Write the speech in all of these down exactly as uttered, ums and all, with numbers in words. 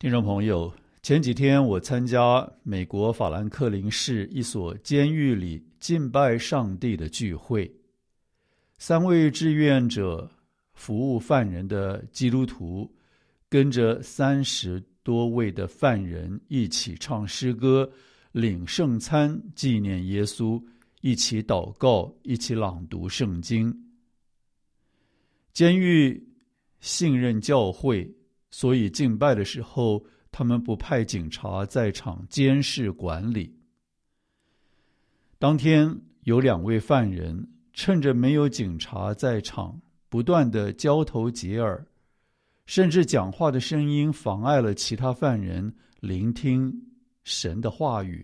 听众朋友，前几天我参加美国法兰克林市一所监狱里敬拜上帝的聚会，三位志愿者服务犯人的基督徒跟着三十多位的犯人一起唱诗歌，领圣餐，纪念耶稣，一起祷告，一起朗读圣经。监狱信任教会，所以敬拜的时候他们不派警察在场监视管理。当天有两位犯人趁着没有警察在场，不断地交头接耳，甚至讲话的声音妨碍了其他犯人聆听神的话语。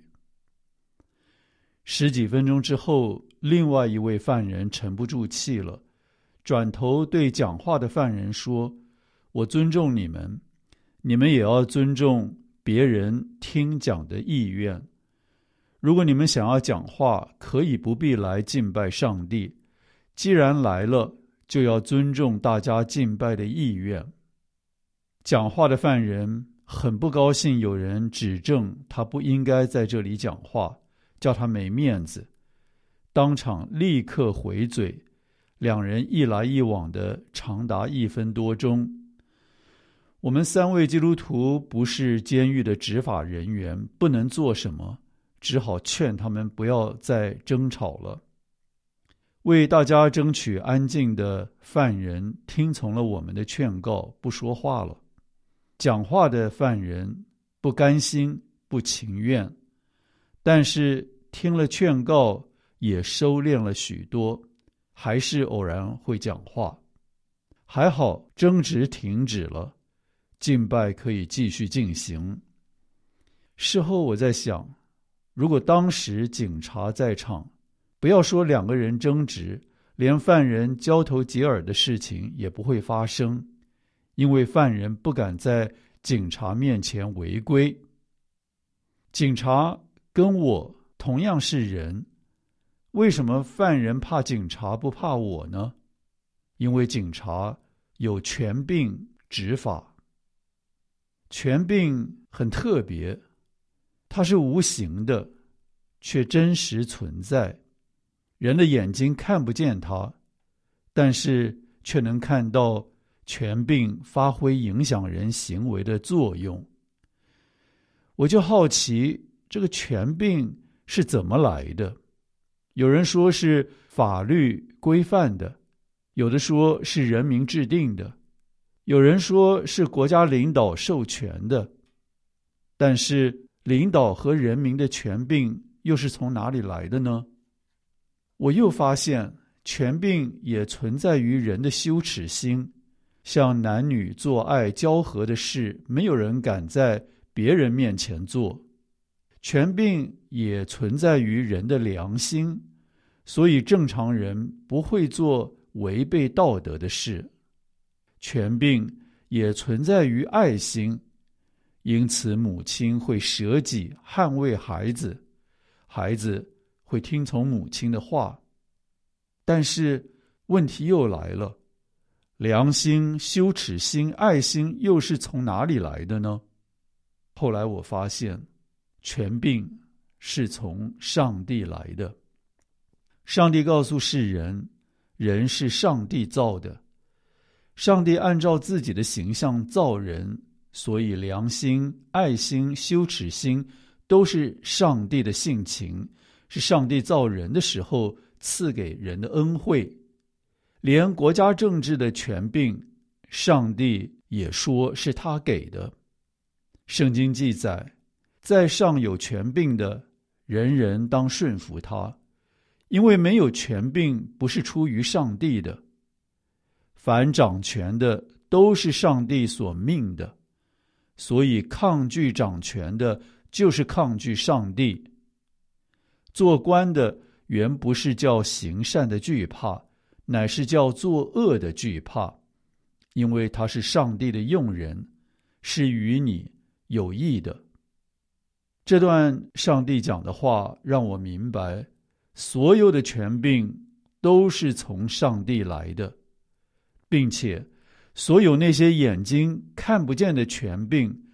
十几分钟之后，另外一位犯人沉不住气了，转头对讲话的犯人说：我尊重你们，你们也要尊重别人听讲的意愿。如果你们想要讲话，可以不必来敬拜上帝，既然来了，就要尊重大家敬拜的意愿。讲话的犯人很不高兴有人指证他不应该在这里讲话，叫他没面子，当场立刻回嘴，两人一来一往的长达一分多钟。我们三位基督徒不是监狱的执法人员，不能做什么，只好劝他们不要再争吵了。为大家争取安静的犯人听从了我们的劝告，不说话了。讲话的犯人不甘心，不情愿，但是听了劝告也收敛了许多，还是偶然会讲话。还好争执停止了，敬拜可以继续进行。事后我在想，如果当时警察在场，不要说两个人争执，连犯人交头接耳的事情也不会发生，因为犯人不敢在警察面前违规。警察跟我同样是人，为什么犯人怕警察不怕我呢？因为警察有权柄执法。权柄很特别，它是无形的，却真实存在。人的眼睛看不见它，但是却能看到权柄发挥影响人行为的作用。我就好奇，这个权柄是怎么来的？有人说是法律规范的，有的说是人民制定的，有人说是国家领导授权的。但是领导和人民的权柄又是从哪里来的呢？我又发现权柄也存在于人的羞耻心，像男女做爱交合的事，没有人敢在别人面前做。权柄也存在于人的良心，所以正常人不会做违背道德的事。权柄也存在于爱心，因此母亲会舍己捍卫孩子，孩子会听从母亲的话。但是问题又来了，良心、羞耻心、爱心又是从哪里来的呢？后来我发现，权柄是从上帝来的。上帝告诉世人，人是上帝造的，上帝按照自己的形象造人，所以良心、爱心、羞耻心都是上帝的性情，是上帝造人的时候赐给人的恩惠。连国家政治的权柄，上帝也说是他给的。圣经记载，在上有权柄的，人人当顺服他，因为没有权柄不是出于上帝的。凡掌权的都是上帝所命的，所以抗拒掌权的就是抗拒上帝。做官的原不是叫行善的惧怕，乃是叫作恶的惧怕，因为他是上帝的用人，是与你有益的。这段上帝讲的话让我明白，所有的权柄都是从上帝来的，并且所有那些眼睛看不见的权柄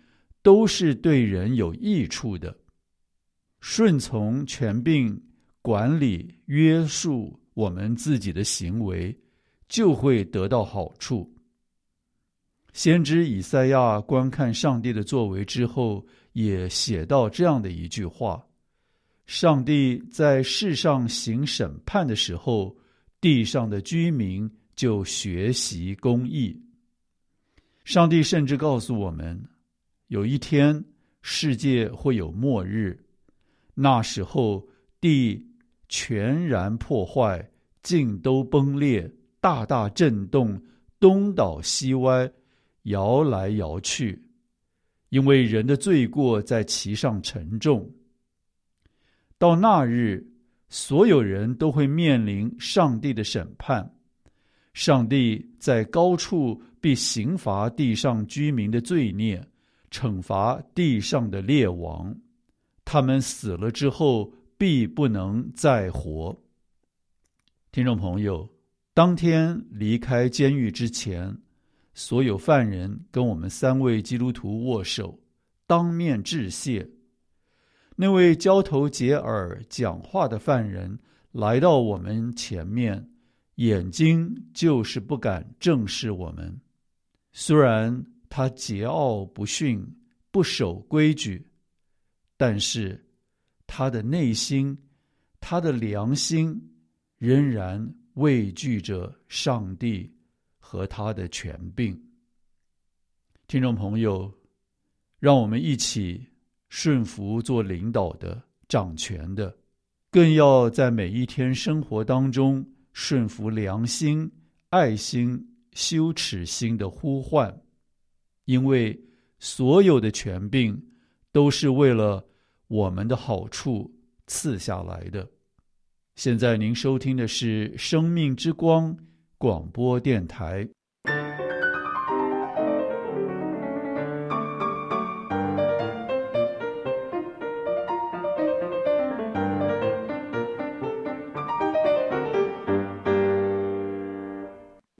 都是对人有益处的。顺从权柄管理约束我们自己的行为，就会得到好处。先知以赛亚观看上帝的作为之后，也写到这样的一句话：上帝在世上行审判的时候，地上的居民就学习公义。上帝甚至告诉我们，有一天世界会有末日，那时候地全然破坏，尽都崩裂，大大震动，东倒西歪，摇来摇去，因为人的罪过在其上沉重。到那日，所有人都会面临上帝的审判，上帝在高处必刑罚地上居民的罪孽，惩罚地上的列王，他们死了之后必不能再活。听众朋友，当天离开监狱之前，所有犯人跟我们三位基督徒握手，当面致谢。那位交头接耳讲话的犯人来到我们前面，眼睛就是不敢正视我们。虽然他桀骜不驯，不守规矩，但是他的内心，他的良心仍然畏惧着上帝和他的权柄。听众朋友，让我们一起顺服做领导的、掌权的，更要在每一天生活当中顺服良心、爱心、羞耻心的呼唤，因为所有的权柄都是为了我们的好处赐下来的。现在您收听的是生命之光广播电台。